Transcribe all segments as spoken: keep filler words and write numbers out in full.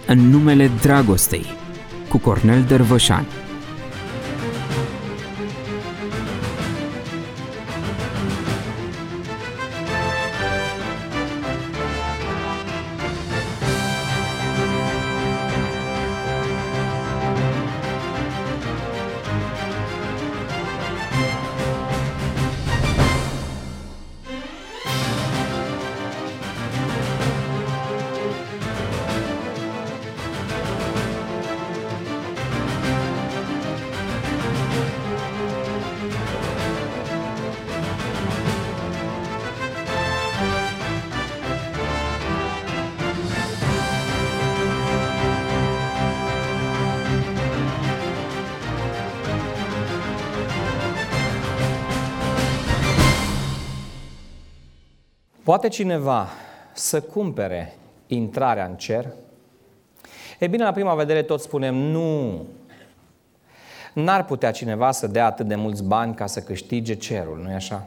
În numele dragostei, cu Cornel Dărvășan. Poate cineva să cumpere intrarea în cer? E bine, la prima vedere toți spunem nu. N-ar putea cineva să dea atât de mulți bani ca să câștige cerul, nu-i așa?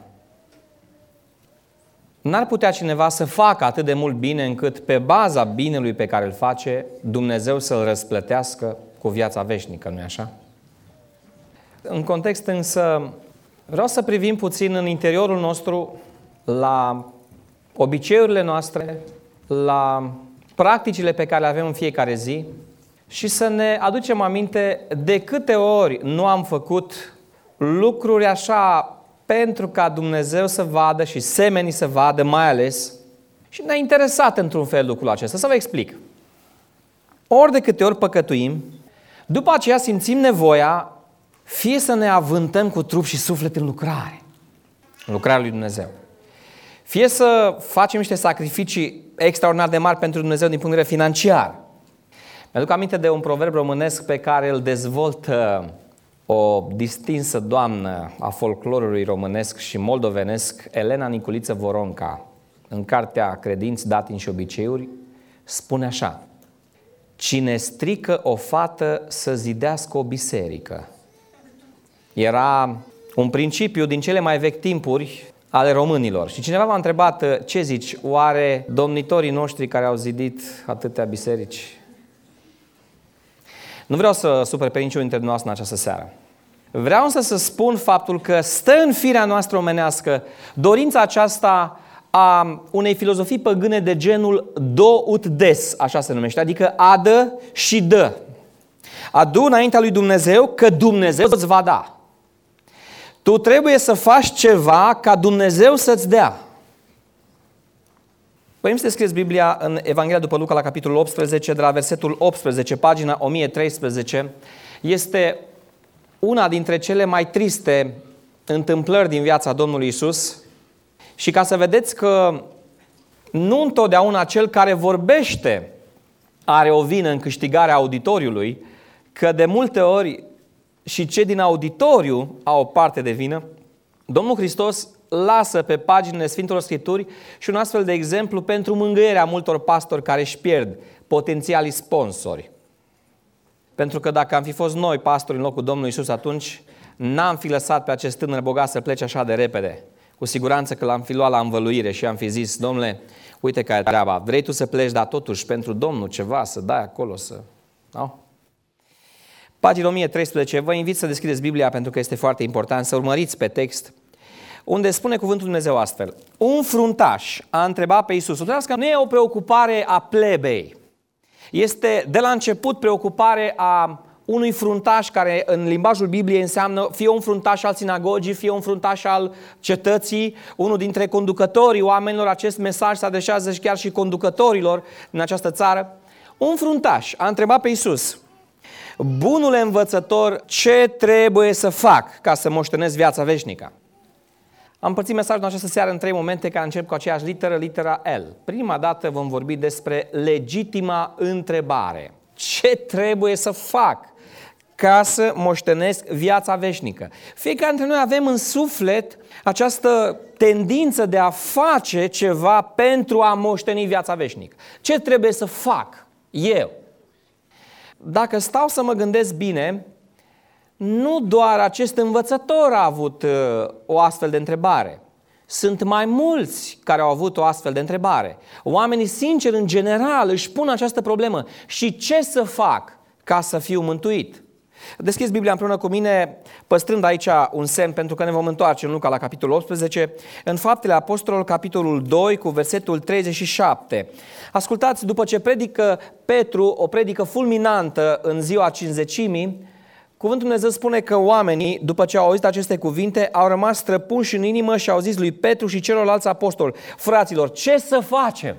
N-ar putea cineva să facă atât de mult bine încât pe baza binelui pe care îl face Dumnezeu să-l răsplătească cu viața veșnică, nu-i așa? În context însă vreau să privim puțin în interiorul nostru la obiceiurile noastre, la practicile pe care le avem în fiecare zi și să ne aducem aminte de câte ori nu am făcut lucruri așa pentru ca Dumnezeu să vadă și semenii să vadă mai ales și ne-a interesat într-un fel lucrul acesta. Să vă explic. Ori de câte ori păcătuim, după aceea simțim nevoia fie să ne avântăm cu trup și suflet în lucrare, în lucrarea lui Dumnezeu. Fie să facem niște sacrificii extraordinar de mari pentru Dumnezeu din punct de vedere financiar. Mi-aduc aminte de un proverb românesc pe care îl dezvoltă o distinsă doamnă a folclorului românesc și moldovenesc, Elena Niculiță Voronca, în cartea Credinți, Datini și Obiceiuri, spune așa: cine strică o fată să zidească o biserică. Era un principiu din cele mai vechi timpuri ale românilor. Și cineva m-a întrebat: ce zici, oare domnitorii noștri care au zidit atâtea biserici? Nu vreau să super pe niciunul dintre noastre în această seară. Vreau însă să spun faptul că stă în firea noastră omenească dorința aceasta a unei filozofii păgâne de genul do ut des, așa se numește, adică adă și dă. Adu înaintea lui Dumnezeu că Dumnezeu îți va da. Tu trebuie să faci ceva ca Dumnezeu să-ți dea. Păi să scrieți Biblia în Evanghelia după Luca la capitolul optsprezece, de la versetul optsprezece, pagina o mie treisprezece. Este una dintre cele mai triste întâmplări din viața Domnului Iisus. Și ca să vedeți că nu întotdeauna cel care vorbește are o vină în câștigarea auditoriului, că de multe ori și cei din auditoriu au o parte de vină, Domnul Hristos lasă pe paginile Sfintelor Scripturi și un astfel de exemplu pentru mângâierea multor pastori care își pierd potențialii sponsori. Pentru că dacă am fi fost noi pastori în locul Domnului Iisus, atunci n-am fi lăsat pe acest tânăr bogat să plece așa de repede. Cu siguranță că l-am fi luat la învăluire și am fi zis: Domnule, uite care e treaba, vrei tu să pleci, dar totuși pentru Domnul ceva să dai acolo, să... Nu? Pagina o mie treisprezece, vă invit să deschideți Biblia pentru că este foarte important, să urmăriți pe text, unde spune cuvântul Dumnezeu astfel: un fruntaș a întrebat pe Iisus. Că nu e o preocupare a plebei, este de la început preocupare a unui fruntaș care în limbajul Bibliei înseamnă fie un fruntaș al sinagogii, fie un fruntaș al cetății, unul dintre conducătorii oamenilor. Acest mesaj se adresează și chiar și conducătorilor din această țară. Un fruntaș a întrebat pe Iisus: bunule învățător, ce trebuie să fac ca să moștenesc viața veșnică? Am împărțit mesajul în această seară în trei momente care încep cu aceeași literă, litera L. Prima dată vom vorbi despre legitima întrebare. Ce trebuie să fac ca să moștenesc viața veșnică? Fiecare dintre noi avem în suflet această tendință de a face ceva pentru a moșteni viața veșnică. Ce trebuie să fac eu? Dacă stau să mă gândesc bine, nu doar acest învățător a avut uh, o astfel de întrebare, Sunt mai mulți care au avut o astfel de întrebare. Oamenii sinceri, în general, își pun această problemă. Și ce să fac ca să fiu mântuit? Deschideți Biblia împreună cu mine, păstrând aici un semn, pentru că ne vom întoarce în Luca la capitolul optsprezece, în Faptele Apostolilor, capitolul doi, cu versetul treizeci și șapte. Ascultați, după ce predică Petru o predică fulminantă în ziua Cincizecimii, Cuvântul Dumnezeu spune că oamenii, după ce au auzit aceste cuvinte, au rămas străpunși în inimă și au zis lui Petru și celorlalți apostoli: fraților, ce să facem?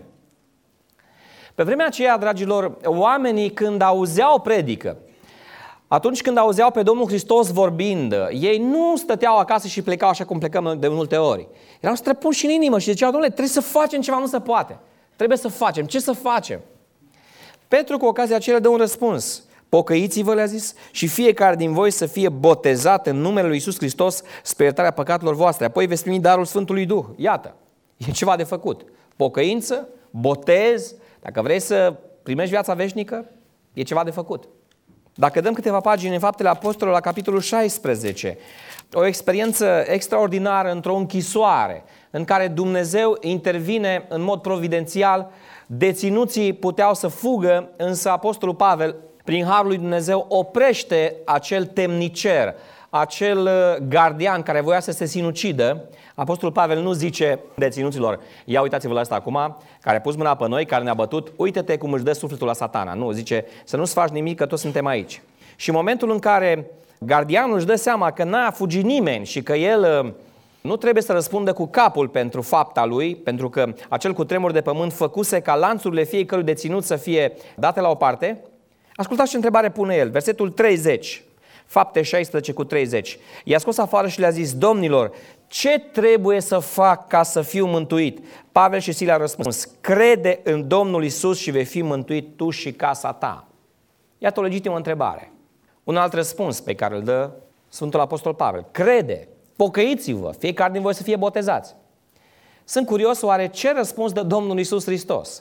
Pe vremea aceea, dragilor, oamenii când auzeau predică, atunci când auzeau pe Domnul Hristos vorbind, ei nu stăteau acasă și plecau așa cum plecăm de multe ori. Erau străpunși în inimă și ziceau: Domnule, trebuie să facem ceva, nu se poate. Trebuie să facem. Ce să facem? Petru, cu ocazia aceea, dă un răspuns. Pocăiți-vă, le-a zis, și fiecare din voi să fie botezat în numele lui Iisus Hristos spre iertarea păcatelor voastre. Apoi veți primi darul Sfântului Duh. Iată, e ceva de făcut. Pocăință, botez, dacă vrei să primești viața veșnică, e ceva de făcut. Dacă dăm câteva pagini în Faptele Apostolilor la capitolul șaisprezece, o experiență extraordinară într-o închisoare în care Dumnezeu intervine în mod providențial, deținuții puteau să fugă, însă Apostolul Pavel, prin harul lui Dumnezeu, oprește acel temnicer, acel gardian care voia să se sinucidă. Apostolul Pavel nu zice deținuților: ia uitați-vă la ăsta acum, care a pus mâna pe noi, care ne-a bătut, uite-te cum își dă sufletul la Satana. Nu, zice să nu-ți faci nimic, că toți suntem aici. Și în momentul în care gardianul își dă seama că n-a fugit nimeni și că el nu trebuie să răspundă cu capul pentru fapta lui, pentru că acel cutremur de pământ făcuse ca lanțurile fiecărui deținut să fie date la o parte, ascultați ce întrebare pune el, versetul treizeci, Fapte șaisprezece cu treizeci. I-a scos afară și le-a zis: domnilor, ce trebuie să fac ca să fiu mântuit? Pavel și Sila a răspuns: crede în Domnul Iisus și vei fi mântuit tu și casa ta. Iată o legitimă întrebare. Un alt răspuns pe care îl dă Sfântul Apostol Pavel: crede, pocăiți-vă, fiecare din voi să fie botezați. Sunt curios, oare ce răspuns dă Domnul Iisus Hristos?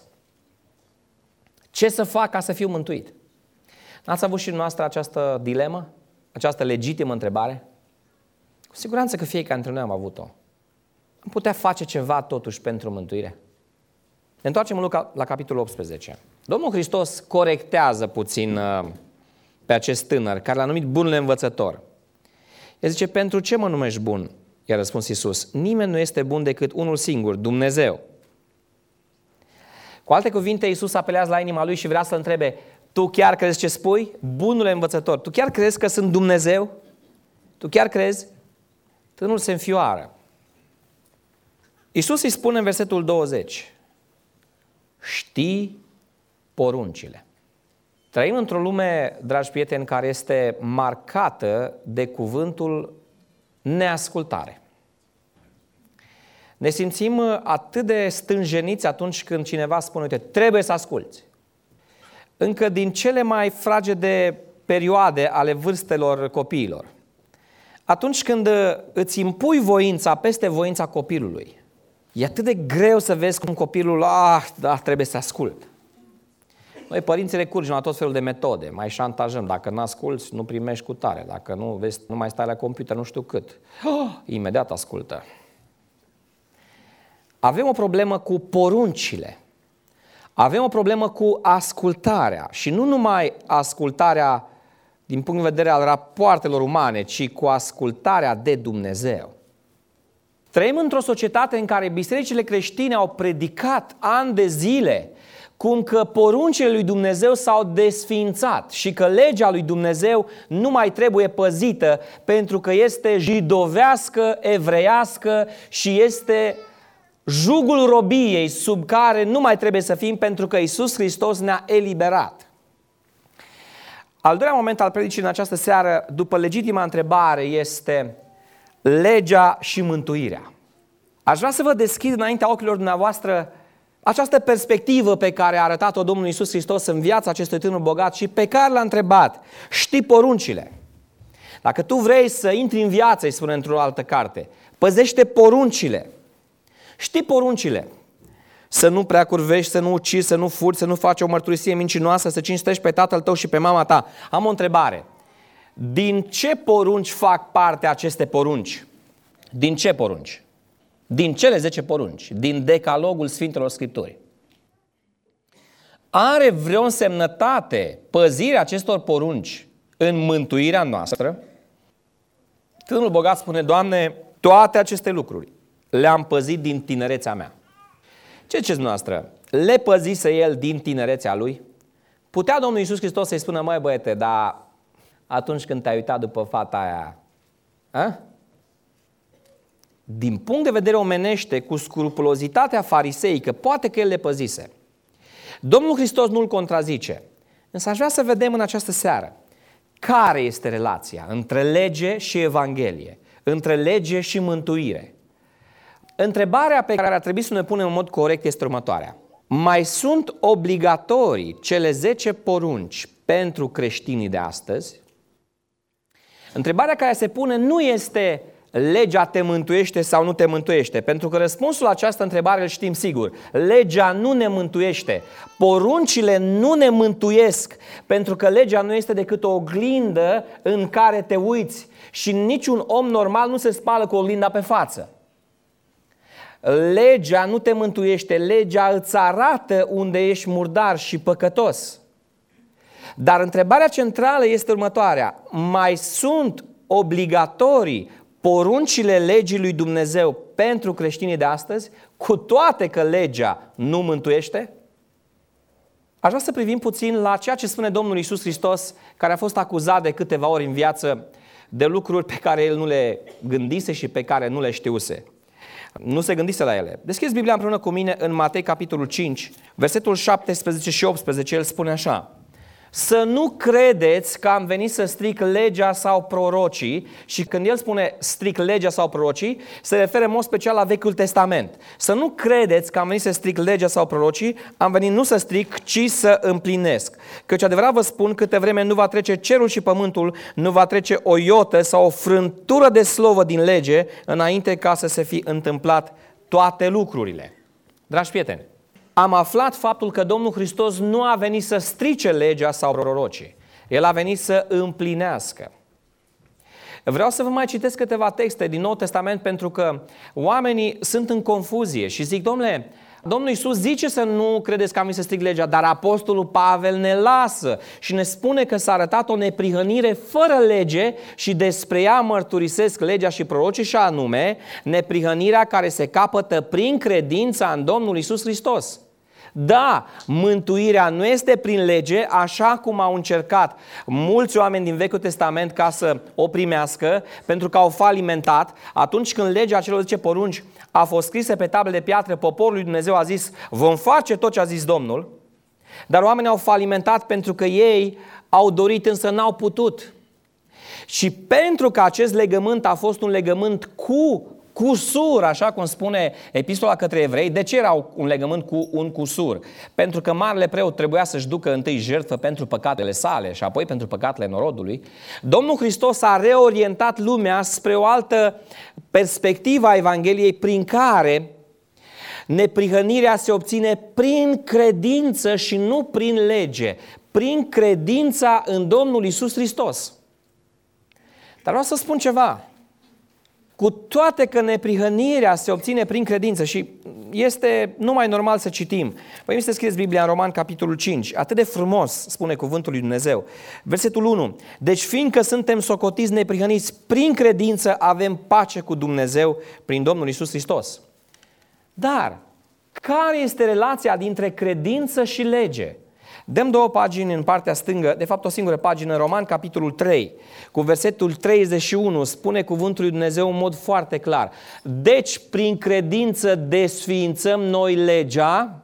Ce să fac ca să fiu mântuit? N-ați avut și noastră această dilemă? Această legitimă întrebare? Cu siguranță că fiecare dintre noi am avut-o. Am putea face ceva totuși pentru mântuire? Ne întoarcem în Luca la capitolul optsprezece. Domnul Hristos corectează puțin pe acest tânăr care l-a numit bunul învățător. El zice: pentru ce mă numești bun? I-a răspuns Iisus: nimeni nu este bun decât unul singur, Dumnezeu. Cu alte cuvinte, Iisus apelează la inima lui și vrea să-l întrebe: tu chiar crezi ce spui? Bunule învățător, tu chiar crezi că sunt Dumnezeu? Tu chiar crezi? Tânărul se înfioară. Iisus îi spune în versetul douăzeci: știi poruncile. Trăim într-o lume, dragi prieteni, care este marcată de cuvântul neascultare. Ne simțim atât de stânjeniți atunci când cineva spune: uite, trebuie să asculți. Încă din cele mai fragede perioade ale vârstelor copiilor. Atunci când îți impui voința peste voința copilului, e atât de greu să vezi cum copilul, ah, da, trebuie să ascult. Noi, părinții, recurgem la tot felul de metode, mai șantajăm: dacă nu asculți, nu primești cu tare, dacă nu vezi, nu mai stai la computer, nu știu cât. Oh, imediat ascultă. Avem o problemă cu poruncile. Avem o problemă cu ascultarea și nu numai ascultarea din punct de vedere al rapoartelor umane, ci cu ascultarea de Dumnezeu. Trăim într-o societate în care bisericile creștine au predicat ani de zile cum că poruncile lui Dumnezeu s-au desființat și că legea lui Dumnezeu nu mai trebuie păzită pentru că este jidovească, evreiască și este jugul robiei sub care nu mai trebuie să fim pentru că Iisus Hristos ne-a eliberat. Al doilea moment al predicii în această seară, după legitima întrebare, este legea și mântuirea. Aș vrea să vă deschid înaintea ochilor dumneavoastră această perspectivă pe care a arătat-o Domnul Iisus Hristos în viața acestui tânăr bogat și pe care l-a întrebat: știi poruncile? Dacă tu vrei să intri în viață, îi spune într-o altă carte, păzește poruncile. Știi poruncile: să nu prea curvești, să nu ucizi, să nu furi, să nu faci o mărturisire mincinoasă, să cinstești pe tatăl tău și pe mama ta. Am o întrebare. Din ce porunci fac parte aceste porunci? Din ce porunci? din cele zece porunci, din decalogul Sfintelor Scripturi. Are vreo însemnătate păzirea acestor porunci în mântuirea noastră? Tânărul bogat spune: Doamne, toate aceste lucruri le-am păzit din tinerețea mea. Ce ziceți dumneavoastră? Le păzise el din tinerețea lui? Putea Domnul Iisus Hristos să-i spună: măi băiete, dar atunci când te-ai uitat după fata aia, a? Din punct de vedere omenește, cu scrupulozitatea fariseică, poate că el le păzise. Domnul Hristos nu-l contrazice. Însă aș vrea să vedem în această seară care este relația între lege și Evanghelie, între lege și mântuire. Întrebarea pe care ar trebui să ne punem în mod corect este următoarea: mai sunt obligatorii cele zece porunci pentru creștinii de astăzi? Întrebarea care se pune nu este legea te mântuiește sau nu te mântuiește, pentru că răspunsul la această întrebare îl știm sigur. Legea nu ne mântuiește, poruncile nu ne mântuiesc, pentru că legea nu este decât o oglindă în care te uiți și niciun om normal nu se spală cu oglinda pe față. Legea nu te mântuiește, legea îți arată unde ești murdar și păcătos. Dar întrebarea centrală este următoarea: mai sunt obligatorii poruncile legii lui Dumnezeu pentru creștinii de astăzi, cu toate că legea nu mântuiește? Aș vrea să privim puțin la ceea ce spune Domnul Iisus Hristos, care a fost acuzat de câteva ori în viață de lucruri pe care el nu le gândise și pe care nu le știuse. Nu se gândise la ele. Deschideți Biblia împreună cu mine în Matei, capitolul cinci, versetul șaptesprezece și optsprezece, el spune așa: să nu credeți că am venit să stric legea sau prorocii. Și când el spune stric legea sau prorocii, se referă în mod special la Vechiul Testament. Să nu credeți că am venit să stric legea sau prorocii, am venit nu să stric, ci să împlinesc. Căci adevărat vă spun, câte vreme nu va trece cerul și pământul, nu va trece o iotă sau o frântură de slovă din lege, înainte ca să se fi întâmplat toate lucrurile. Dragi prieteni, am aflat faptul că Domnul Hristos nu a venit să strice legea sau prorocii. El a venit să împlinească. Vreau să vă mai citesc câteva texte din Noul Testament, pentru că oamenii sunt în confuzie și zic: domnule, Domnul Iisus zice să nu credeți că am venit să stric legea, dar Apostolul Pavel ne lasă și ne spune că s-a arătat o neprihănire fără lege și despre ea mărturisesc legea și prorocii, și anume neprihănirea care se capătă prin credința în Domnul Iisus Hristos. Da, mântuirea nu este prin lege, așa cum au încercat mulți oameni din Vechiul Testament ca să o primească, pentru că au falimentat. Atunci când legea celor zece porunci a fost scrisă pe table de piatră, poporul lui Dumnezeu a zis: vom face tot ce a zis Domnul. Dar oamenii au falimentat pentru că ei au dorit, însă n-au putut. Și pentru că acest legământ a fost un legământ cu cusur, așa cum spune Epistola către Evrei. De ce era un legământ cu un cusur? Pentru că marele preot trebuia să-și ducă întâi jertfă pentru păcatele sale și apoi pentru păcatele norodului. Domnul Hristos a reorientat lumea spre o altă perspectivă a Evangheliei, prin care neprihănirea se obține prin credință și nu prin lege, prin credința în Domnul Iisus Hristos. Dar vreau să spun ceva. Cu toate că neprihănirea se obține prin credință, și este numai normal să citim. Păi mi se scrieți Biblia în Roman, capitolul cinci, atât de frumos spune cuvântul lui Dumnezeu. Versetul unu: deci fiindcă suntem socotiți neprihăniți, prin credință avem pace cu Dumnezeu prin Domnul Iisus Hristos. Dar care este relația dintre credință și lege? Dăm două pagini în partea stângă, de fapt o singură pagină, în Roman, capitolul trei, cu versetul treizeci și unu, spune cuvântul lui Dumnezeu în mod foarte clar: deci prin credință desființăm noi legea.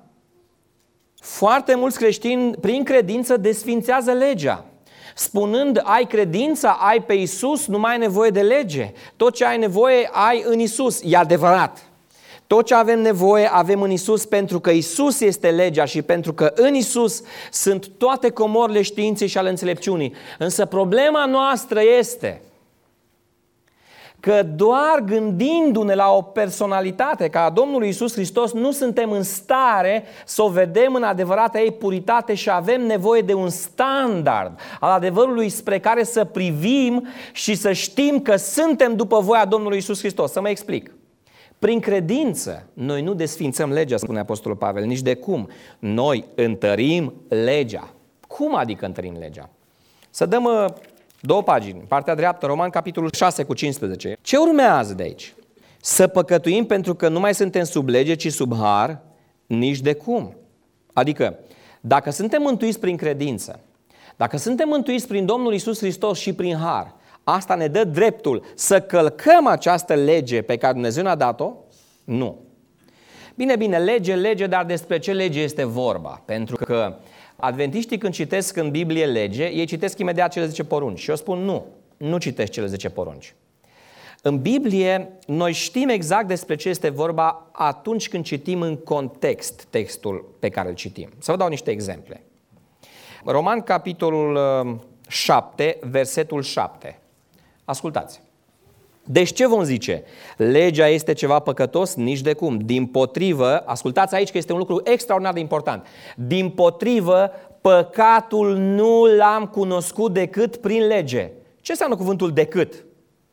Foarte mulți creștini prin credință desființează legea, spunând: ai credința, ai pe Iisus, nu mai ai nevoie de lege, tot ce ai nevoie ai în Iisus. E adevărat. Tot ce avem nevoie avem în Iisus, pentru că Iisus este legea și pentru că în Iisus sunt toate comorile științei și ale înțelepciunii. Însă problema noastră este că doar gândindu-ne la o personalitate ca a Domnului Iisus Hristos nu suntem în stare să o vedem în adevărata ei puritate și avem nevoie de un standard al adevărului spre care să privim și să știm că suntem după voia Domnului Iisus Hristos. Să mă explic. Prin credință, noi nu desfințăm legea, spune Apostolul Pavel, nici de cum. Noi întărim legea. Cum adică întărim legea? Să dăm uh, două pagini, partea dreaptă, Roman, capitolul șase cu cincisprezece. Ce urmează de aici? Să păcătuim pentru că nu mai suntem sub lege, ci sub har, nici de cum. Adică, dacă suntem mântuiți prin credință, dacă suntem mântuiți prin Domnul Iisus Hristos și prin har, asta ne dă dreptul să călcăm această lege pe care Dumnezeu ne-a dat-o? Nu. Bine, bine, lege, lege, dar despre ce lege este vorba? Pentru că adventiștii când citesc în Biblie lege, ei citesc imediat cele zece porunci. Și eu spun nu, nu citesc cele zece porunci. În Biblie, noi știm exact despre ce este vorba atunci când citim în context textul pe care îl citim. Să vă dau niște exemple. Roman, capitolul șapte, versetul șapte. Ascultați. Deci ce vom zice? Legea este ceva păcătos? Nici de cum. Dimpotrivă, ascultați aici că este un lucru extraordinar de important. Dimpotrivă, păcatul nu l-am cunoscut decât prin lege. Ce înseamnă cuvântul decât?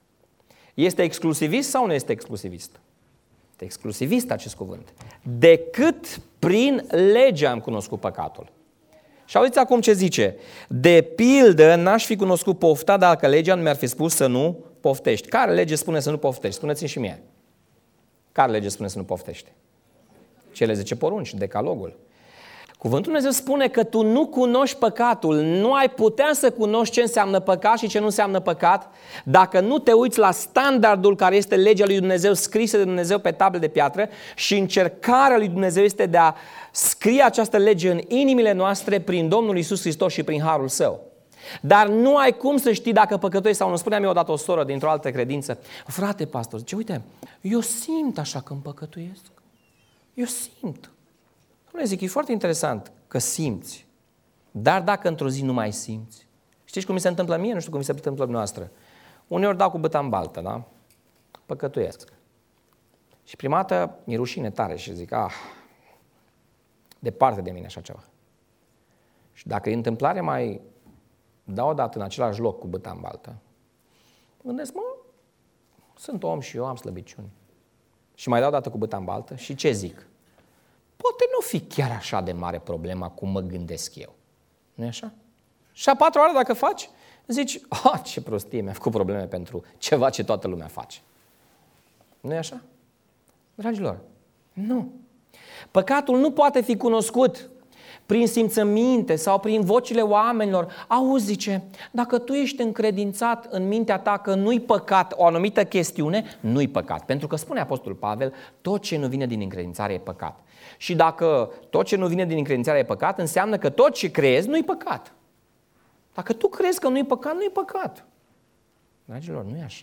Este exclusivist sau nu este exclusivist? Este exclusivist acest cuvânt. Decât prin lege am cunoscut păcatul. Și auziți acum ce zice. De pildă n-aș fi cunoscut pofta dacă legea nu mi-ar fi spus să nu poftești. Care lege spune să nu poftești? Spuneți-mi și mie. Care lege spune să nu poftești? Cele zece porunci, decalogul. Cuvântul Dumnezeu spune că tu nu cunoști păcatul, nu ai putea să cunoști ce înseamnă păcat și ce nu înseamnă păcat dacă nu te uiți la standardul care este legea lui Dumnezeu scrisă de Dumnezeu pe table de piatră și încercarea lui Dumnezeu este de a scrie această lege în inimile noastre prin Domnul Iisus Hristos și prin harul Său. Dar nu ai cum să știi dacă păcătuiești sau nu. Spunea mi odată o soră dintr-o altă credință, frate pastor, zice, uite, eu simt așa când păcătuiesc. Eu simt. Nu zic, e foarte interesant că simți, dar dacă într-o zi nu mai simți, știți cum mi se întâmplă mie? Nu știu cum mi se întâmplă noastră. Uneori dau cu băta în baltă, da? Păcătuiesc. Și prima dată mi-e rușine tare și zic, ah, departe de mine așa ceva. Și dacă e întâmplare, mai dau o dată în același loc cu băta în baltă. Gândesc, mă, sunt om și eu, am slăbiciuni. Și mai dau o dată cu băta în baltă și ce zic? Poate nu fi chiar așa de mare problema cum mă gândesc eu. Nu-i așa? Și a patra oară dacă faci, zici, ah, ce prostie, mi-a făcut probleme pentru ceva ce toată lumea face. Nu-i așa? Dragilor, nu. Păcatul nu poate fi cunoscut prin simțăminte sau prin vocile oamenilor. Auzi, zice, dacă tu ești încredințat în mintea ta că nu-i păcat o anumită chestiune, nu-i păcat. Pentru că spune Apostolul Pavel, tot ce nu vine din încredințare e păcat. Și dacă tot ce nu vine din încredințare e păcat, înseamnă că tot ce crezi nu-i păcat. Dacă tu crezi că nu-i păcat, nu-i păcat. Dragilor, nu e așa.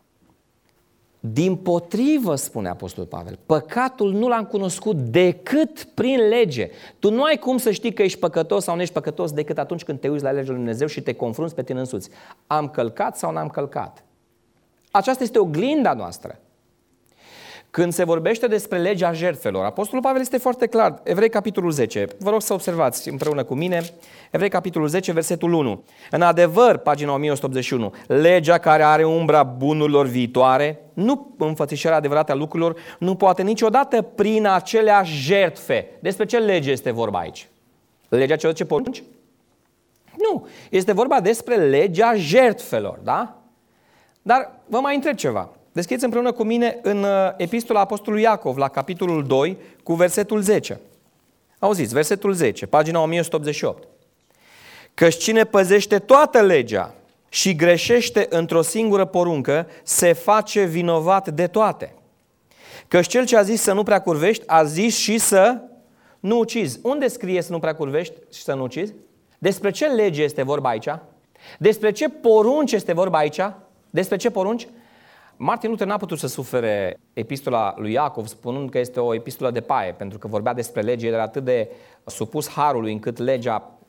Dimpotrivă, spune Apostolul Pavel, păcatul nu l-am cunoscut decât prin lege. Tu nu ai cum să știi că ești păcătos sau nu ești păcătos decât atunci când te uiți la legea lui Dumnezeu și te confrunți pe tine însuți. Am călcat sau n-am călcat? Aceasta este oglinda noastră. Când se vorbește despre legea jertfelor, Apostolul Pavel este foarte clar. Evrei, capitolul zece. Vă rog să observați împreună cu mine. Evrei, capitolul zece, versetul unu. În adevăr, pagina o mie o sută optzeci și unu, legea care are umbra bunurilor viitoare, nu înfățișarea adevărată a lucrurilor, nu poate niciodată prin acelea jertfe. Despre ce lege este vorba aici? Legea celor ce porunci? Nu. Este vorba despre legea jertfelor, da? Dar vă mai întreb ceva. Deschideți împreună cu mine în Epistola Apostolului Iacov, la capitolul doi, cu versetul zece. Auziți, versetul zece, pagina o mie o sută optzeci și opt. Căci cine păzește toată legea și greșește într-o singură poruncă, se face vinovat de toate. Căci cel ce a zis să nu prea curvești, a zis și să nu ucizi. Unde scrie să nu prea curvești și să nu ucizi? Despre ce lege este vorba aici? Despre ce porunci este vorba aici? Despre ce porunci? Martin Luther n-a putut să sufere epistola lui Iacov spunând că este o epistolă de paie, pentru că vorbea despre lege, el era atât de supus harului încât legea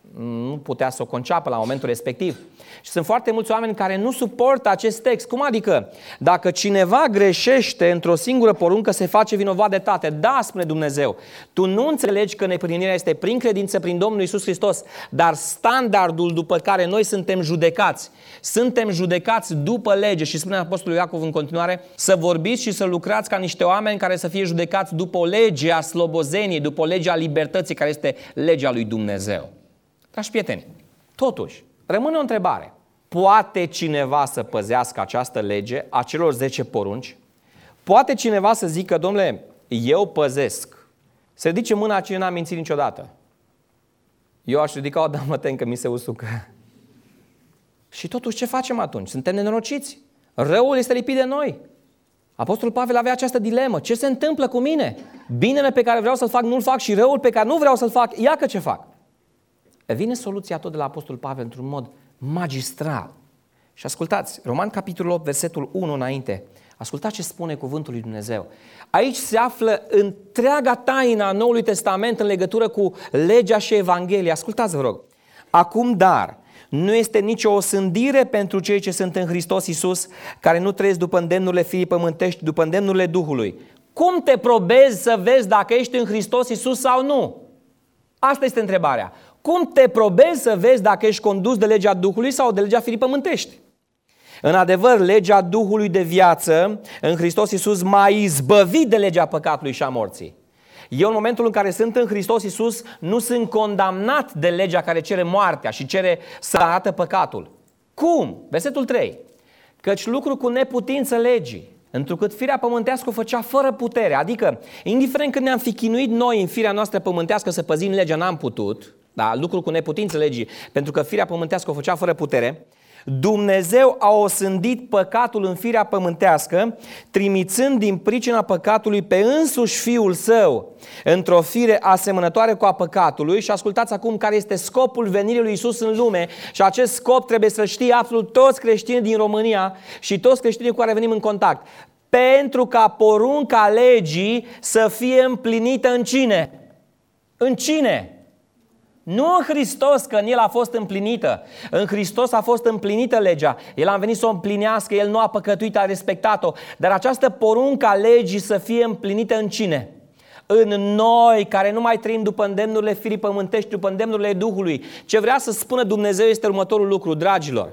nu putea să o conceapă la momentul respectiv. Și sunt foarte mulți oameni care nu suportă acest text. Cum adică? Dacă cineva greșește într-o singură poruncă, se face vinovat de toate. Da, spune Dumnezeu, tu nu înțelegi că neprihănirea este prin credință, prin Domnul Iisus Hristos, dar standardul după care noi suntem judecați, suntem judecați după lege. Și spune Apostolul Iacov în continuare, să vorbiți și să lucrați ca niște oameni care să fie judecați după o lege a slobozeniei, după o lege a libertății, care este legea lui Dumnezeu. Dragi prieteni, totuși, rămâne o întrebare. Poate cineva să păzească această lege a celor zece porunci? Poate cineva să zică, domnule, eu păzesc. Se ridice mâna cine n-a mințit niciodată. Eu aș ridica-o, dar mă tem că mi se usucă. Și totuși ce facem atunci? Suntem nenorociți. Răul este lipit de noi. Apostolul Pavel avea această dilemă. Ce se întâmplă cu mine? Binele pe care vreau să-l fac, nu-l fac, și răul pe care nu vreau să-l fac, ia că ce fac. Vine soluția tot de la Apostolul Pavel într-un mod magistral. Și ascultați, Roman capitolul opt, versetul unu înainte. Ascultați ce spune cuvântul lui Dumnezeu. Aici se află întreaga taină a Noului Testament în legătură cu legea și Evanghelia. Ascultați, vă rog. Acum, dar, nu este nicio osândire pentru cei ce sunt în Hristos Iisus, care nu trăiesc după îndemnurile firii pământești, după îndemnurile Duhului. Cum te probezi să vezi dacă ești în Hristos Iisus sau nu? Asta este întrebarea. Cum te probezi să vezi dacă ești condus de legea Duhului sau de legea firii pământești? În adevăr, legea Duhului de viață în Hristos Iisus m-a izbăvit de legea păcatului și a morții. Eu, în momentul în care sunt în Hristos Iisus, nu sunt condamnat de legea care cere moartea și cere să arată păcatul. Cum? Versetul trei. Căci lucru cu neputință legii, întrucât firea pământească o făcea fără putere. Adică, indiferent când ne-am fi chinuit noi în firea noastră pământească să păzim legea, n-am putut. Da, lucru cu neputință legii, pentru că firea pământească o făcea fără putere. Dumnezeu a osândit păcatul în firea pământească, trimițând din pricina păcatului pe însuși Fiul Său într-o fire asemănătoare cu a păcatului. Și ascultați acum care este scopul venirii lui Iisus în lume. Și acest scop trebuie să știe absolut toți creștinii din România și toți creștinii cu care venim în contact. Pentru ca porunca legii să fie împlinită în cine? În cine? Nu în Hristos, că în El a fost împlinită. În Hristos a fost împlinită legea. El a venit să o împlinească, El nu a păcătuit, a respectat-o. Dar această poruncă a legii să fie împlinită în cine? În noi, care nu mai trăim după îndemnurile firii pământești, după îndemnurile Duhului. Ce vrea să spună Dumnezeu este următorul lucru, dragilor.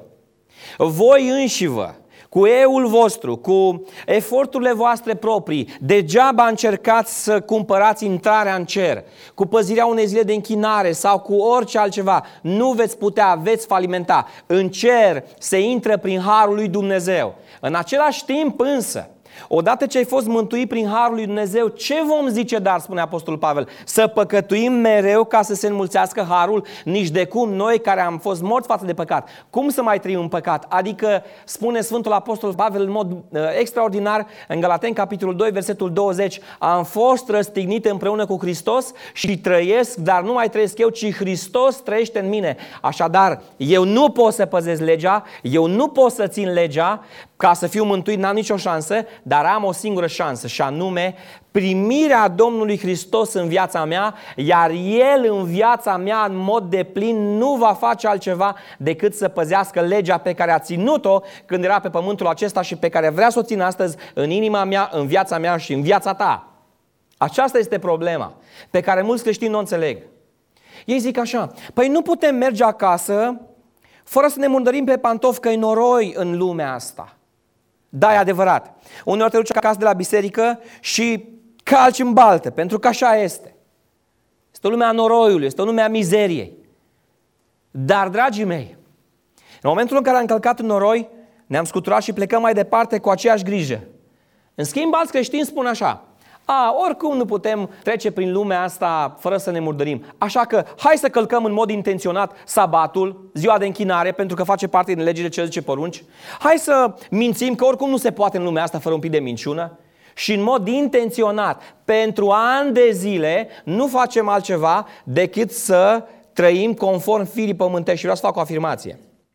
Voi înșivă, cu eul vostru, cu eforturile voastre proprii, degeaba încercați să cumpărați intrarea în cer, cu păzirea unei zile de închinare sau cu orice altceva. Nu veți putea, veți falimenta. În cer se intră prin harul lui Dumnezeu. În același timp însă, odată ce ai fost mântuit prin harul lui Dumnezeu, ce vom zice dar, spune Apostolul Pavel? Să păcătuim mereu ca să se înmulțească harul? Nici de cum, noi care am fost morți față de păcat. Cum să mai trăim în păcat? Adică, spune Sfântul Apostol Pavel în mod uh, extraordinar, în Galateni, capitolul doi, versetul douăzeci, am fost răstignit împreună cu Hristos și trăiesc, dar nu mai trăiesc eu, ci Hristos trăiește în mine. Așadar, eu nu pot să păzesc legea, eu nu pot să țin legea, ca să fiu mântuit n-am nicio șansă, dar am o singură șansă și anume primirea Domnului Hristos în viața mea, iar El în viața mea în mod deplin nu va face altceva decât să păzească legea pe care a ținut-o când era pe pământul acesta și pe care vrea să o țin astăzi în inima mea, în viața mea și în viața ta. Aceasta este problema pe care mulți creștini nu o înțeleg. Ei zic așa, păi nu putem merge acasă fără să ne murdărim pe pantofi că e noroi în lumea asta. Da, e adevărat. Uneori te duci acasă de la biserică și calci în baltă, pentru că așa este. Este o lume a noroiului, este o lume a mizeriei. Dar, dragii mei, în momentul în care am călcat în noroi, ne-am scuturat și plecăm mai departe cu aceeași grijă. În schimb, alți creștini spun așa, a, oricum nu putem trece prin lumea asta fără să ne murdărim. Așa că hai să călcăm în mod intenționat sabatul, ziua de închinare, pentru că face parte din legile cele zece porunci. Hai să mințim, că oricum nu se poate în lumea asta fără un pic de minciună. Și în mod intenționat, pentru ani de zile, nu facem altceva decât să trăim conform firii pământești. Și vreau să fac o afirmație.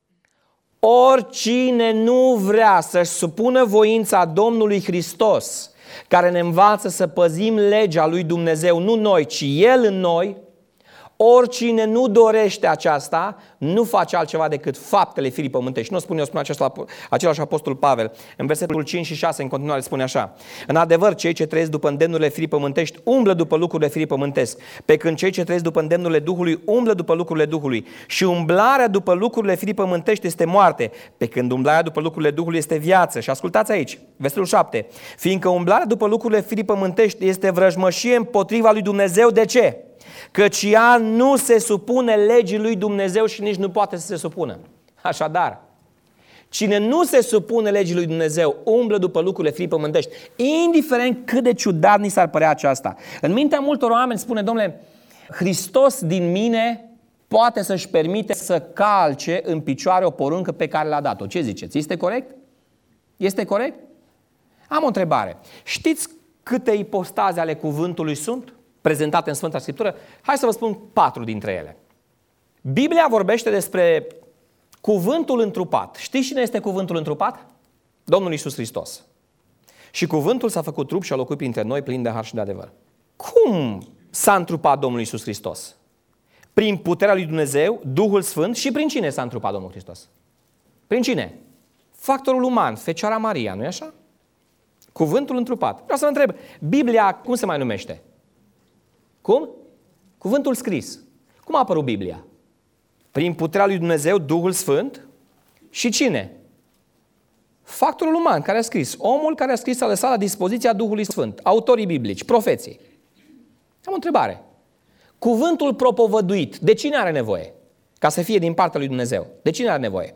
Oricine nu vrea să-și supună voința Domnului Hristos, care ne învață să păzim legea lui Dumnezeu, nu noi, ci El în noi, Oricine nu dorește aceasta, nu face altceva decât faptele firii pământești. Nu spune eu, spune acesta, același apostol Pavel. În versetul cinci și șase, în continuare, spune așa: în adevăr, cei ce trăiesc după îndemnurile firii pământești umblă după lucrurile firii pământesc, pe când cei ce trăiesc după îndemnurile Duhului umblă după lucrurile Duhului. Și umblarea după lucrurile firii pământești este moarte, pe când umblarea după lucrurile Duhului este viață. Și ascultați aici, versetul șapte. Fiindcă umblarea după lucrurile firii pământești este vrăjmășie împotriva lui Dumnezeu. De ce? Căci ea nu se supune legii lui Dumnezeu și nici nu poate să se supună. Așadar, cine nu se supune legii lui Dumnezeu umblă după lucrurile firii pământești, indiferent cât de ciudat ni s-ar părea aceasta. În mintea multor oameni spune: domnule, Hristos din mine poate să-și permite să calce în picioare o poruncă pe care l-a dat-o. Ce ziceți? Este corect? Este corect? Am o întrebare. Știți câte ipostaze ale cuvântului sunt prezentate în Sfânta Scriptură? Hai să vă spun patru dintre ele. Biblia vorbește despre cuvântul întrupat. Știți cine este cuvântul întrupat? Domnul Iisus Hristos. Și cuvântul s-a făcut trup și a locuit printre noi plin de har și de adevăr. Cum s-a întrupat Domnul Iisus Hristos? Prin puterea lui Dumnezeu, Duhul Sfânt. Și prin cine s-a întrupat Domnul Hristos? Prin cine? Factorul uman, Fecioara Maria, nu-i așa? Cuvântul întrupat. Vreau să vă întreb, Biblia cum se mai numește? Cum? Cuvântul scris. Cum a apărut Biblia? Prin puterea lui Dumnezeu, Duhul Sfânt. Și cine? Factorul uman care a scris. Omul care a scris a lăsat la dispoziția Duhului Sfânt. Autorii biblici, profeții. Am o întrebare. Cuvântul propovăduit, de cine are nevoie? Ca să fie din partea lui Dumnezeu. De cine are nevoie?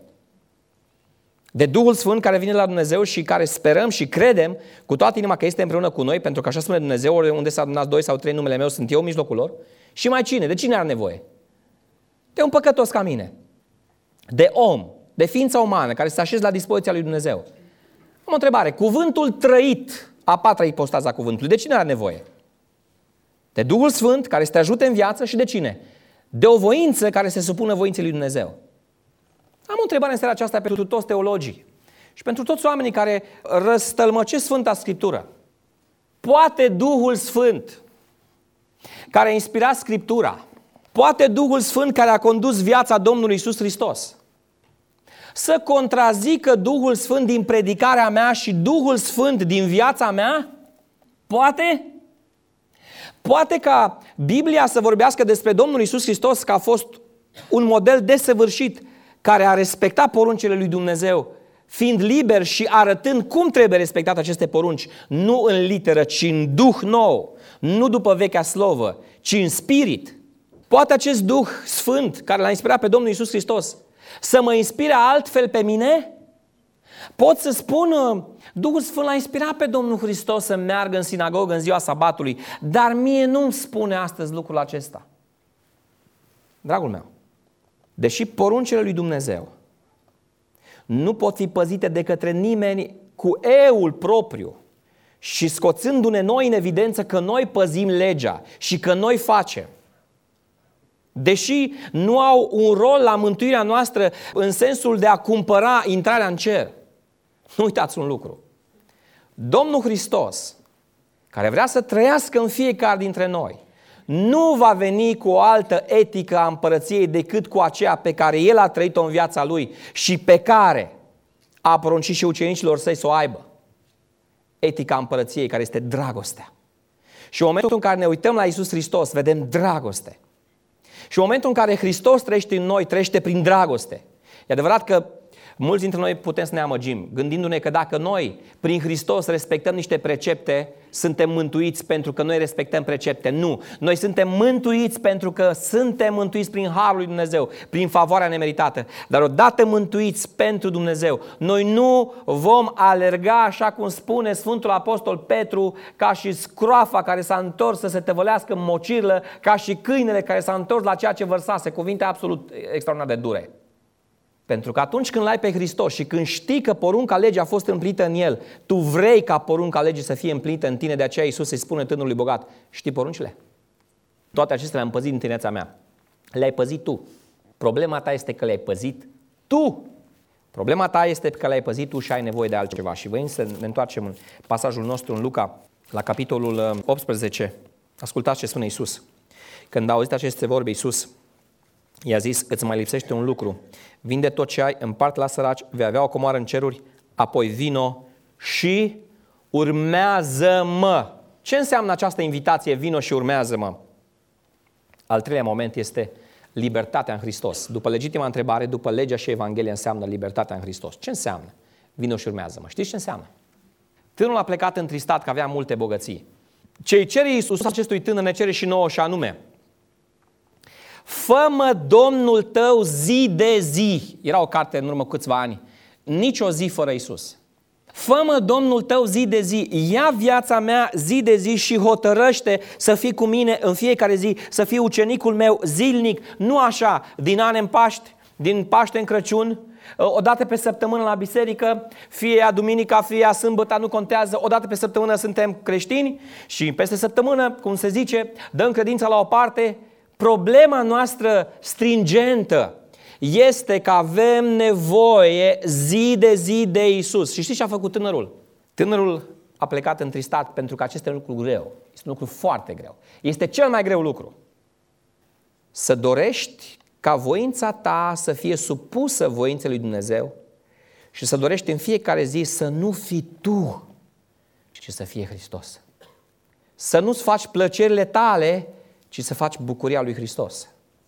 De Duhul Sfânt care vine la Dumnezeu și care sperăm și credem cu toată inima că este împreună cu noi, pentru că așa spune Dumnezeu: unde s-a adunat doi sau trei numele meu, sunt eu în mijlocul lor. Și mai cine? De cine are nevoie? De un păcătos ca mine. De om, de ființa umană care se așează la dispoziția lui Dumnezeu. Am o întrebare. Cuvântul trăit, a patra ipostază a cuvântului, de cine are nevoie? De Duhul Sfânt care să te ajute în viață și de cine? De o voință care se supună voinței lui Dumnezeu. Am o întrebare în seara aceasta pentru toți teologii și pentru toți oamenii care răstălmăcesc Sfânta Scriptură. Poate Duhul Sfânt care a inspirat Scriptura, poate Duhul Sfânt care a condus viața Domnului Iisus Hristos să contrazică Duhul Sfânt din predicarea mea și Duhul Sfânt din viața mea? Poate? Poate ca Biblia să vorbească despre Domnul Iisus Hristos că a fost un model desăvârșit care a respectat poruncile lui Dumnezeu, fiind liber și arătând cum trebuie respectate aceste porunci, nu în literă, ci în duh nou, nu după vechea slovă, ci în spirit. Poate acest Duh Sfânt care l-a inspirat pe Domnul Iisus Hristos să mă inspire altfel pe mine? Pot să spun: Duhul Sfânt l-a inspirat pe Domnul Hristos să meargă în sinagogă în ziua sabatului, dar mie nu-mi spune astăzi lucrul acesta. Dragul meu, deși poruncile lui Dumnezeu nu pot fi păzite de către nimeni cu eul propriu și scoțându-ne noi în evidență că noi păzim legea și că noi facem, deși nu au un rol la mântuirea noastră în sensul de a cumpăra intrarea în cer, nu uitați un lucru. Domnul Hristos, care vrea să trăiască în fiecare dintre noi, nu va veni cu o altă etică a împărăției decât cu aceea pe care El a trăit-o în viața Lui și pe care a poruncit și ucenicilor săi să o aibă. Etica împărăției, care este dragostea. Și în momentul în care ne uităm la Iisus Hristos, vedem dragoste. Și în momentul în care Hristos trăiește în noi, trăiește prin dragoste. E adevărat că mulți dintre noi putem să ne amăgim, gândindu-ne că dacă noi, prin Hristos, respectăm niște precepte, suntem mântuiți pentru că noi respectăm precepte. Nu! Noi suntem mântuiți pentru că suntem mântuiți prin harul lui Dumnezeu, prin favoarea nemeritată. Dar odată mântuiți pentru Dumnezeu, noi nu vom alerga, așa cum spune Sfântul Apostol Petru, ca și scroafa care s-a întors să se tăvălească în mocirlă, ca și câinele care s-a întors la ceea ce vărsase. Cuvinte absolut extraordinar de dure. Pentru că atunci când l-ai pe Hristos și când știi că porunca legii a fost împlinită în El, tu vrei ca porunca legii să fie împlinită în tine, de aceea Iisus îi spune tânărului bogat: știi poruncile? Toate acestea le-am păzit în tinerețea mea. Le-ai păzit tu. Problema ta este că le-ai păzit tu. Problema ta este că le-ai păzit tu și ai nevoie de altceva. Și voim să ne întoarcem în pasajul nostru în Luca, la capitolul optsprezece. Ascultați ce spune Iisus. Când a auzit aceste vorbe, Iisus i-a zis, îți mai lipsește un lucru. Vinde tot ce ai, împarte la săraci, vei avea o comoară în ceruri, apoi vino și urmează-mă. Ce înseamnă această invitație, vino și urmează-mă? Al treilea moment este libertatea în Hristos. După legitima întrebare, după legea și Evanghelia înseamnă libertatea în Hristos. Ce înseamnă? Vino și urmează-mă. Știți ce înseamnă? Tânărul a plecat întristat că avea multe bogății. Ce-i cere Iisus acestui tânăr ne cere și nouă și anume: fă-mă Domnul tău zi de zi. Era o carte în urmă câțiva ani. Nici o zi fără Iisus. Fă-mă Domnul tău zi de zi. Ia viața mea zi de zi și hotărăște să fii cu mine în fiecare zi, să fii ucenicul meu zilnic, nu așa, din an în Paști, din Paște în Crăciun, o dată pe săptămână la biserică, fie ea duminica, fie ea sâmbătă, nu contează, o dată pe săptămână suntem creștini și peste săptămână, cum se zice, dăm credința la o parte. Problema noastră stringentă este că avem nevoie zi de zi de Iisus. Și știți ce a făcut tânărul? Tânărul a plecat întristat pentru că acesta e un lucru greu. Este un lucru foarte greu. Este cel mai greu lucru. Să dorești ca voința ta să fie supusă voinței lui Dumnezeu și să dorești în fiecare zi să nu fii tu, ci să fie Hristos. Să nu-ți faci plăcerile tale, ci să faci bucuria lui Hristos.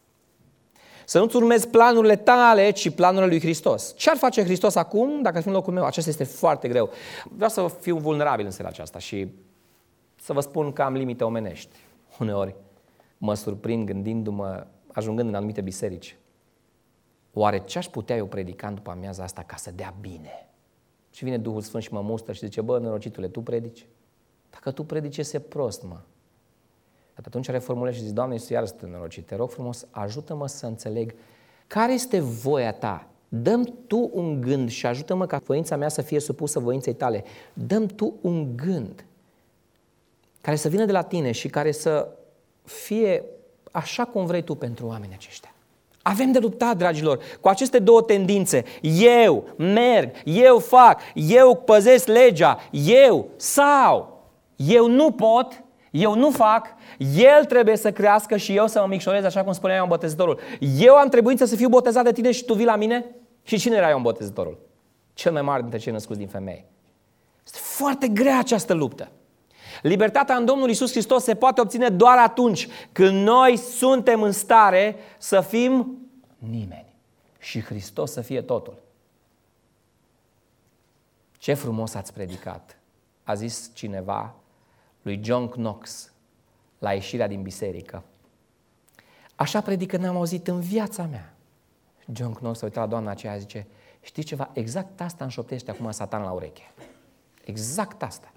Să nu-ți urmezi planurile tale, ci planurile lui Hristos. Ce ar face Hristos acum dacă ar fi în locul meu? Acesta este foarte greu. Vreau să fiu vulnerabil în seara aceasta și să vă spun că am limite omenești. Uneori mă surprind gândindu-mă, ajungând în anumite biserici. Oare ce aș putea eu predica după amiaza asta ca să dea bine? Și vine Duhul Sfânt și mă mustră și zice, bă, nărocitule, tu predici? Dacă tu predici, este prost, mă. Atunci reformulezi și zici, Doamne Iisus, iară să norocit, te rog frumos, ajută-mă să înțeleg care este voia ta. Dă-mi tu un gând și ajută-mă ca voința mea să fie supusă voinței tale. Dă-mi tu un gând care să vină de la tine și care să fie așa cum vrei tu pentru oamenii aceștia. Avem de luptat, dragilor, cu aceste două tendințe. Eu merg, eu fac, eu păzesc legea, eu sau eu nu pot, eu nu fac, el trebuie să crească și eu să mă micșorez, așa cum spunea Ioan Botezătorul. Eu am trebuință să fiu botezat de tine și tu vii la mine? Și cine era Ioan Botezătorul? Cel mai mare dintre cei născuți din femeie. Este foarte grea această luptă. Libertatea în Domnul Iisus Hristos se poate obține doar atunci când noi suntem în stare să fim nimeni și Hristos să fie totul. Ce frumos ați predicat, a zis cineva lui John Knox la ieșirea din biserică. Așa predică n-am auzit în viața mea. John Knox s-a uitat la doamna aceea, zice, știi ceva? Exact asta îmi șoptește acum Satan la ureche. Exact asta.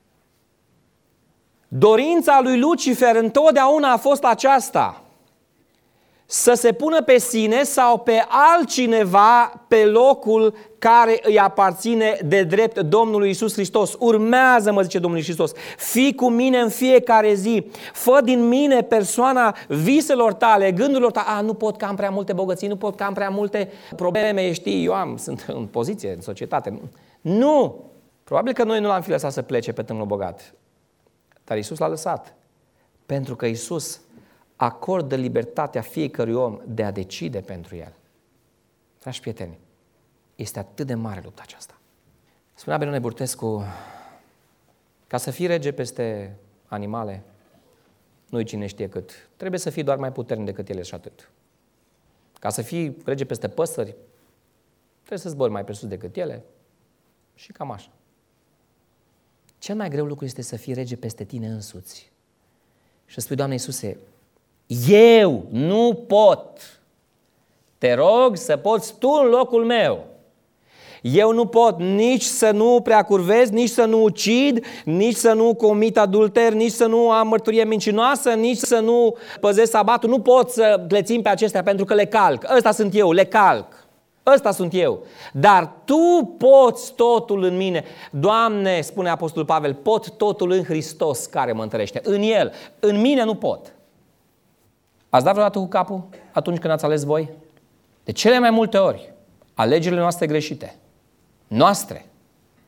Dorința lui Lucifer întotdeauna a fost aceasta, să se pună pe sine sau pe altcineva pe locul care îi aparține de drept Domnului Iisus Hristos. Urmează-mă, zice Domnul Iisus Hristos, fii cu mine în fiecare zi, fă din mine persoana viselor tale, gândurilor tale. A, nu pot că am prea multe bogății, nu pot că am prea multe probleme, știi, eu am, sunt în poziție în societate. Nu! Probabil că noi nu l-am fi lăsat să plece pe tânărul bogat, dar Iisus l-a lăsat, pentru că Iisus acordă libertatea fiecărui om de a decide pentru el. Dragi prieteni, este atât de mare lupta aceasta. Spunea Benone Burtescu, ca să fii rege peste animale, nu-i cine știe cât. Trebuie să fii doar mai puternic decât ele și atât. Ca să fii rege peste păsări, trebuie să zbori mai presus decât ele și cam așa. Cel mai greu lucru este să fii rege peste tine însuți. Și să spui, Doamne Iisuse, eu nu pot. Te rog să poți tu în locul meu. Eu nu pot nici să nu prea curvez, nici să nu ucid, nici să nu comit adulter, nici să nu am mărturie mincinoasă, nici să nu păzesc sabatul. Nu pot să le țin pe acestea pentru că le calc. Ăsta sunt eu, le calc. Ăsta sunt eu. Dar tu poți totul în mine. Doamne, spune Apostolul Pavel, pot totul în Hristos care mă întărește. În El. În mine nu pot. Ați dat vreodată cu capul atunci când ați ales voi? De cele mai multe ori, alegerile noastre greșite, noastre,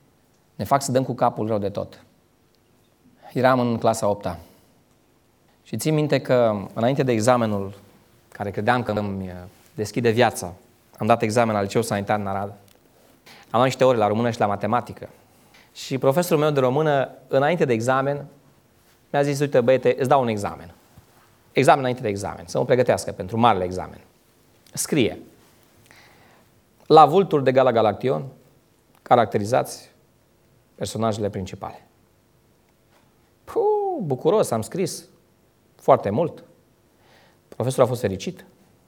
ne fac să dăm cu capul rău de tot. Eram în clasa a opta Și țin minte că înainte de examenul care credeam că îmi deschide viața, am dat examen la Liceul Sanitar în Arad. Am luat niște ore la română și la matematică. Și profesorul meu de română, înainte de examen, mi-a zis, uite băiete, îți dau un examen. Examen înainte de examen, să mă pregătească pentru marele examen. Scrie, la vulturi de Gala Galaction, caracterizați personajele principale. Puh, bucuros, am scris foarte mult. Profesorul a fost fericit.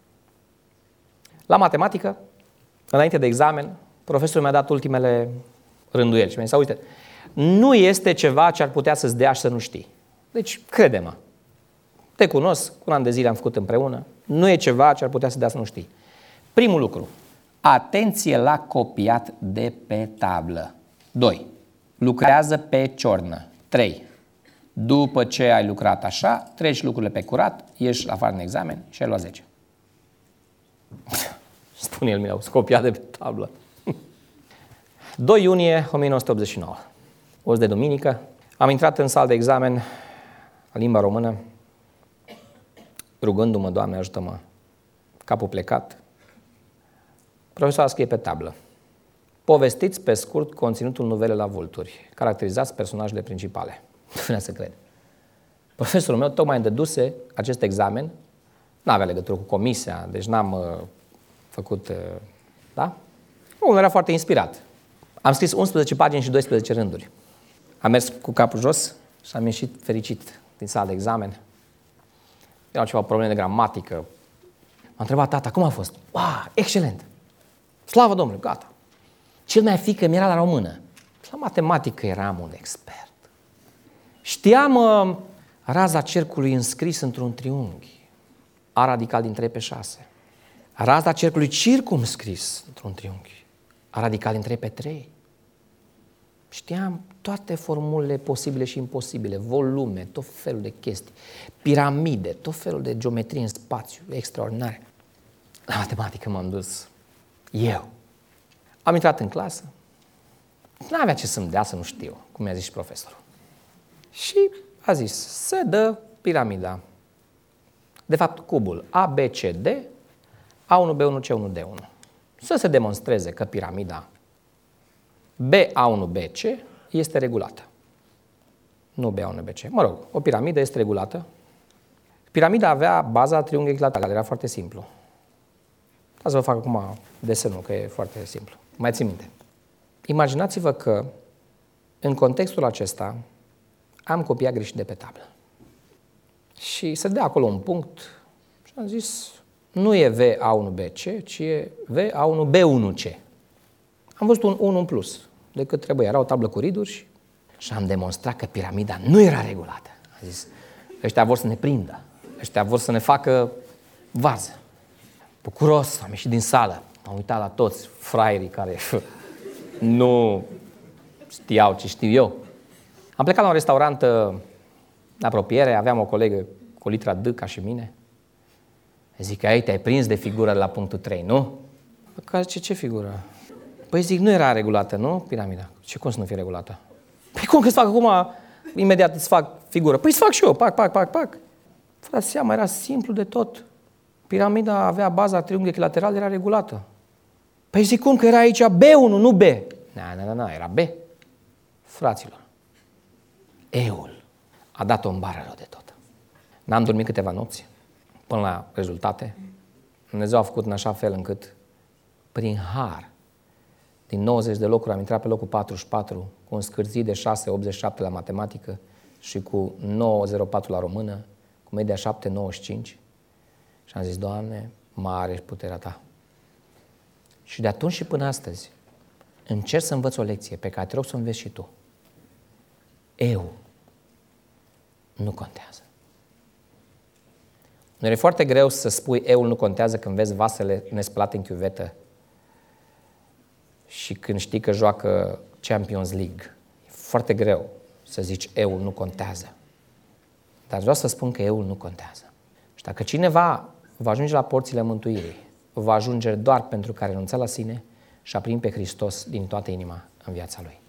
La matematică, înainte de examen, profesorul mi-a dat ultimele rânduieli și mi-a zis, uite, nu este ceva ce ar putea să-ți dea și să nu știi. Deci, crede-mă, te cunosc, cu un an de zile am făcut împreună, nu e ceva ce ar putea să dea să nu știi. Primul lucru, atenție la copiat de pe tablă. doi. Lucrează pe ciornă. trei. După ce ai lucrat așa, treci lucrurile pe curat, ieși afară în examen și ai luat zece. Spune el, mi-au copiat de pe tablă. doi iunie o mie nouă sute optzeci și nouă, o zi de duminică, am intrat în sală de examen la limba română, rugându-mă, Doamne, ajută-mă, capul plecat. Profesorul scrie pe tablă. Povestiți pe scurt conținutul novelei La vulturi. Caracterizați personajele principale. Nu vine să cred. Profesorul meu tocmai îmi dăduse acest examen, n-avea legătură cu comisia, deci n-am uh, făcut, uh, da? Unul era foarte inspirat. Am scris unsprezece pagini și doisprezece rânduri. Am mers cu capul jos și am ieșit fericit din sala de examen. Erau ceva probleme de gramatică. M-a întrebat tata, cum a fost? Wow, excelent! Slavă Domnului, gata! Cel mai frică mi era la română. La matematică eram un expert. Știam uh, raza cercului înscris într-un triunghi. A radical din trei pe șase. Raza cercului circumscris într-un triunghi. A radical din trei pe trei. Știam toate formulele posibile și imposibile, volume, tot felul de chestii, piramide, tot felul de geometrie în spațiu, extraordinare. La matematică m-am dus eu. Am intrat în clasă, n-avea ce să-mi dea să nu știu, cum mi-a zis și profesorul. Și a zis, se dă piramida. De fapt, cubul A, B, C, D, A unu, B unu, C unu, D unu. Să se demonstreze că piramida B A unu, B C este regulată. Nu B A unu, B C. Mă rog, o piramidă este regulată. Piramida avea baza triunghi echilateral, era foarte simplu. Hai să vă fac acum desenul, că e foarte simplu. Mai țin minte. Imaginați-vă că în contextul acesta am copiat greșit de pe tablă. Și se dea acolo un punct și am zis, nu e V A unu B C, ci e V A unu B unu C. Am văzut un unu în plus decât trebuie. Era o tablă cu riduri și, și am demonstrat că piramida nu era regulată. Am zis, ăștia vor să ne prindă, ăștia vor să ne facă varză. Bucuros, am ieșit din sală, am uitat la toți fraierii care nu știau ce știu eu. Am plecat la un restaurant în apropiere, aveam o colegă cu litra D ca și mine. Zic, ai te-ai prins de figură la punctul trei, nu? Că zice, ce figură? Păi zic, nu era regulată, nu, piramida? Ce cum să nu fie regulată? Păi cum că-ți fac acum, imediat îți fac figură? Păi îți fac și eu, pac, pac, pac, pac. Frate, seama, era simplu de tot. Piramida avea baza triunghi echilateral, era regulată. Păi zic, cum că era aici B unu, nu B? Nu, nu, nu, era B. Fraților, eul a dat-o în bară rău de tot. N-am dormit câteva nopți până la rezultate. Dumnezeu a făcut în așa fel încât, prin har, din nouăzeci de locuri am intrat pe locul patruzeci și patru, cu un scârțit de șase virgulă optzeci și șapte la matematică și cu nouă virgulă zero patru la română, cu media șapte virgulă nouăzeci și cinci. Și am zis, Doamne, mare ești puterea Ta. Și de atunci și până astăzi încerc să învăț o lecție pe care te rog să o înveți și tu. Eu nu contează. Nu e foarte greu să spui eu nu contează când vezi vasele nespălate în chiuvetă și când știi că joacă Champions League. E foarte greu să zici eu nu contează. Dar vreau să spun că eu nu contează. Și dacă cineva va ajunge la porțile mântuirii, va ajunge doar pentru că a renunțat la sine și a primit pe Hristos din toată inima în viața lui.